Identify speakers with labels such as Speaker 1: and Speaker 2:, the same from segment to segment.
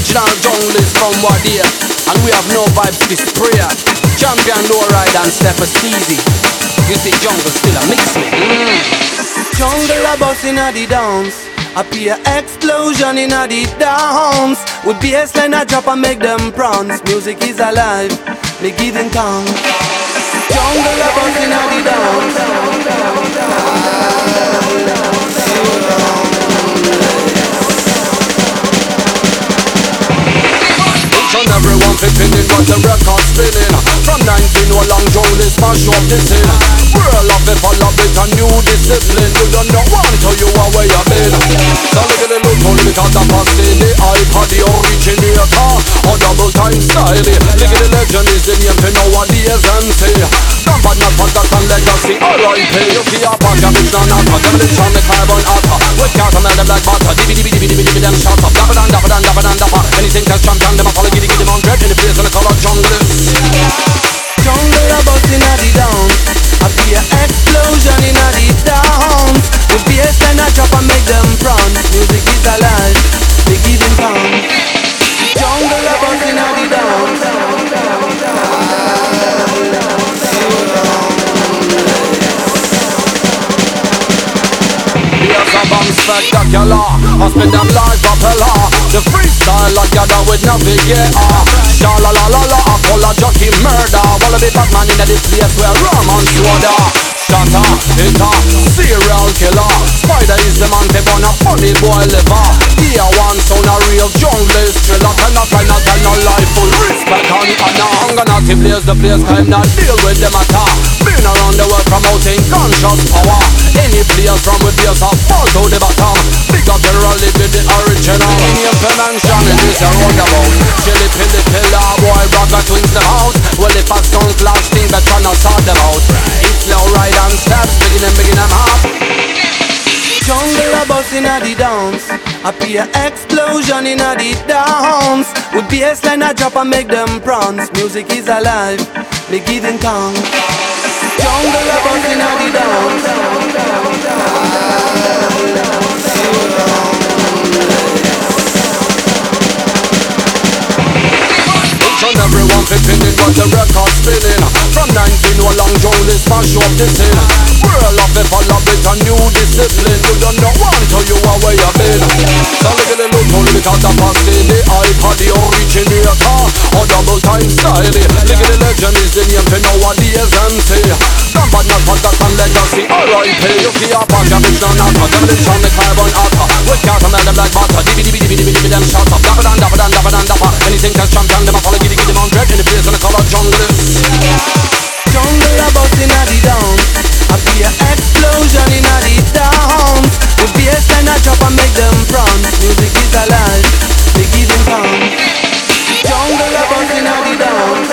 Speaker 1: original junglist from Wadia, and we have no vibes to spray. Champion low ride and step a easy. You see jungle still a mix me.
Speaker 2: Jungle a bus inna the dance. I be a explosion inna the dance. With bassline a drop and make them prawns. Music is alive, me giving tongue. Jungle a bus inna the dance.
Speaker 1: And everyone fitting in what the record spinning. From 19 no long jungle smash up the scene. World of it, follow it, a new discipline. You don't know one till you are where you been. So look at the look on it at the past in the iPod, the originator. Or double time style. Look at the legend is the name for nowadays MC. Don't bad not for that and legacy. R.I.P. You see a pack of it's not a demolition the carbon alpha. With caramel the black butter. Dibby them shots up. Dapper than dapper than dapper than dapper. Anything that's champion them a follow giddy giddy man dread in the place and the color junglist.
Speaker 2: Jungle a bus inna the dance. I be a explosion inna the dance. With bassline a drop and make them prawns. Music is alive, they giving pounds. Jungle a bus inna the dance.
Speaker 1: Here's a bomb spectacular. I spin them like propeller. The freestyle I gather with navigator. Sha la la la la, I call a jockey murder. Wanna be Batman in this place where rum and soda. Shatter, hitter, serial killer. Spider is the man to burn a funny boy liver. Here one sound a real junglist thriller. Try not tell no lie, full respect and honor. I'm gonna blaze the place, I'm not deal with them at all. Been around the world promoting conscious power. Any place from with beers a fall to the bottom. Big up general, live with the original. Any mention in this a roundabout. Chili pilly pillar, boy rock a twins them out. Well if a stone clash thing that tryna sort them out. It's slow ride and steps, begin them up.
Speaker 2: Jungle a bus inna the dance. I be a explosion inna the dance. With bassline a drop and make them prawns. Music is alive, me giving tongue. Jungle a bus inna the dance.
Speaker 1: And everyone fitting in what the record spinning. From 19 no long jungle smash up the scene. World of it, follow it, a new discipline. You don't know one till you are where you been. So look at the look on it at the past in the iPod, the originator. Or double time style. Look at the legend is the name for nowadays MC. Don't bad not for that and legacy. R.I.P. You see a pack of it's not a demolition the carbon alpha. With caramel the black butter. Dibby them shots up. Dapper than dapper than dapper than dapper. Anything that's champion them a follow giddy giddy man dread in the place and the color junglist.
Speaker 2: Jungle a bus inna the dance. I be a explosion inna the dance. With bassline a drop and make them prawns. Music is alive, they giving pounds. Jungle a bus inna the dance.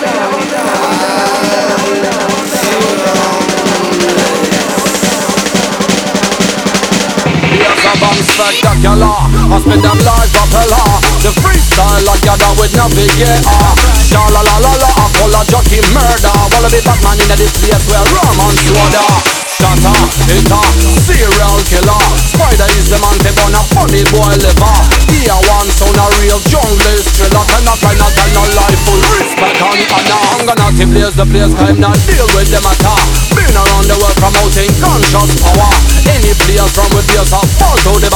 Speaker 1: Here's a bomb spectacular. I spin them like propeller. The freestyle I gather with navigator. Sha la la la la, I call a jockey murder. Wanna be Batman in this place where rum and soda. Shatter, hitter, serial killer. Spider is the man to burn a funny boy liver. Here one sound a real junglist thriller. Try not tell no lie, full respect and honor. I'm gonna blaze the place, I'm not deal with them at all. Been around the world promoting conscious power. Any place from with beers a fall to the